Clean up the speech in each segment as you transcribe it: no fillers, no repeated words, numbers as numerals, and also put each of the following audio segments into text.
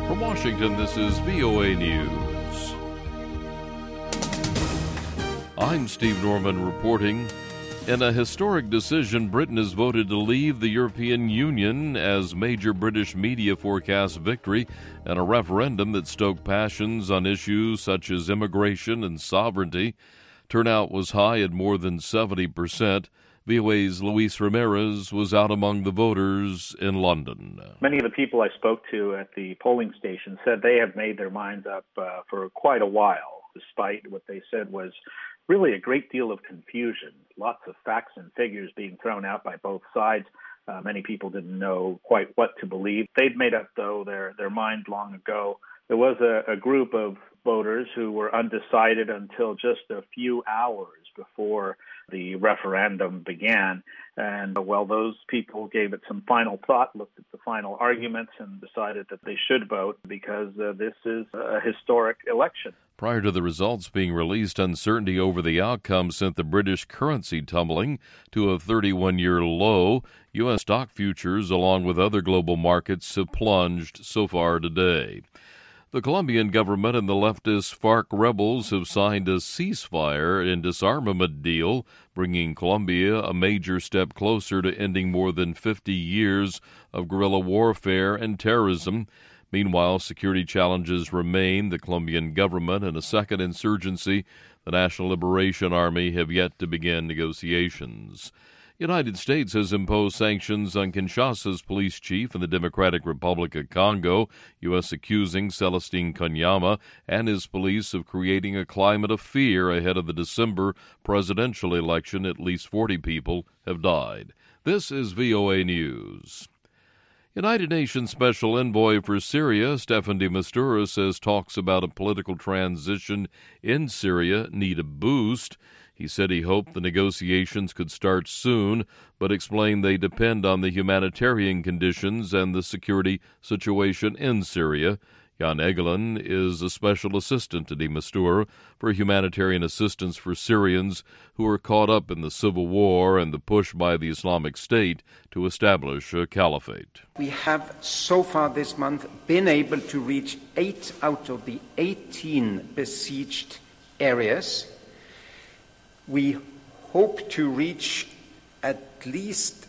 From Washington, this is VOA News. I'm Steve Norman reporting. In a historic decision, Britain has voted to leave the European Union as major British media forecast victory in a referendum that stoked passions on issues such as immigration and sovereignty. Turnout was high at more than 70%. VOA's Luis Ramirez was out among the voters in London. Many of the people I spoke to at the polling station said they have made their minds up for quite a while, despite what they said was really a great deal of confusion, lots of facts and figures being thrown out by both sides. Many people didn't know quite what to believe. They'd made up, though, their mind long ago. There was a group of voters who were undecided until just a few hours before the referendum began. And, those people gave it some final thought, looked at the final arguments, and decided that they should vote because this is a historic election. Prior to the results being released, uncertainty over the outcome sent the British currency tumbling to a 31-year low. U.S. stock futures, along with other global markets, have plunged so far today. The Colombian government and the leftist FARC rebels have signed a ceasefire and disarmament deal, bringing Colombia a major step closer to ending more than 50 years of guerrilla warfare and terrorism. Meanwhile, security challenges remain. The Colombian government and a second insurgency, the National Liberation Army, have yet to begin negotiations. The United States has imposed sanctions on Kinshasa's police chief in the Democratic Republic of Congo, U.S. accusing Celestine Kanyama and his police of creating a climate of fear ahead of the December presidential election. At least 40 people have died. This is VOA News. United Nations Special Envoy for Syria, Staffan de Mistura, says talks about a political transition in Syria need a boost. He said he hoped the negotiations could start soon, but explained they depend on the humanitarian conditions and the security situation in Syria. Jan Egeland is a special assistant to de Mistura for humanitarian assistance for Syrians who are caught up in the civil war and the push by the Islamic State to establish a caliphate. We have so far this month been able to reach 8 out of the 18 besieged areas. We hope to reach at least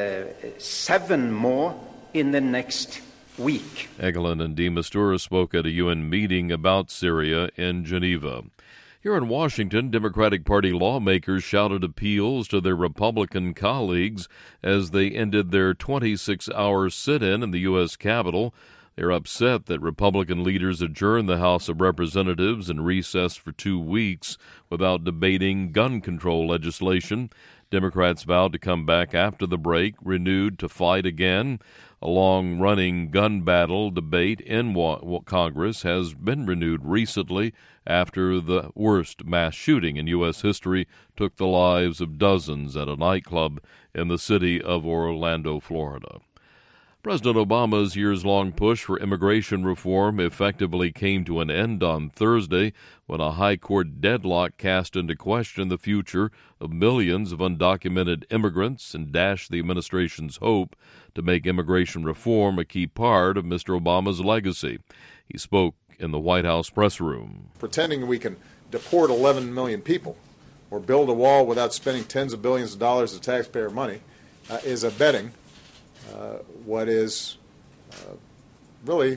7 more in the next week. Egeland and de Mistura spoke at a UN meeting about Syria in Geneva. Here in Washington, Democratic Party lawmakers shouted appeals to their Republican colleagues as they ended their 26-hour sit-in in the U.S. Capitol. They're upset that Republican leaders adjourned the House of Representatives and recessed for 2 weeks without debating gun control legislation. Democrats vowed to come back after the break, renewed to fight again. A long-running gun battle debate in Congress has been renewed recently after the worst mass shooting in U.S. history took the lives of dozens at a nightclub in the city of Orlando, Florida. President Obama's years-long push for immigration reform effectively came to an end on Thursday when a high court deadlock cast into question the future of millions of undocumented immigrants and dashed the administration's hope to make immigration reform a key part of Mr. Obama's legacy. He spoke in the White House press room. Pretending we can deport 11 million people or build a wall without spending tens of billions of dollars of taxpayer money is abetting what is really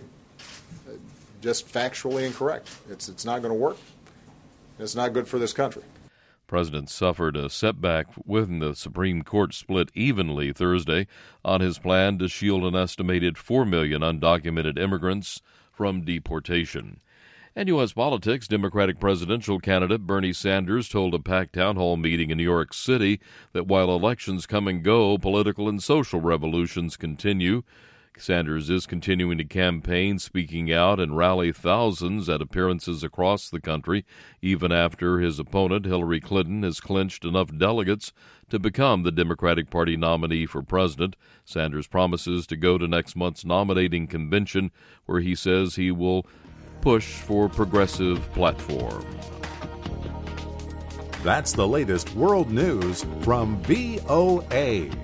just factually incorrect. It's not going to work. It's not good for this country. The president suffered a setback when the Supreme Court split evenly Thursday on his plan to shield an estimated 4 million undocumented immigrants from deportation. In U.S. politics, Democratic presidential candidate Bernie Sanders told a packed town hall meeting in New York City that while elections come and go, political and social revolutions continue. Sanders is continuing to campaign, speaking out and rally thousands at appearances across the country, even after his opponent, Hillary Clinton, has clinched enough delegates to become the Democratic Party nominee for president. Sanders promises to go to next month's nominating convention, where he says he will push for progressive platform. That's the latest world news from VOA.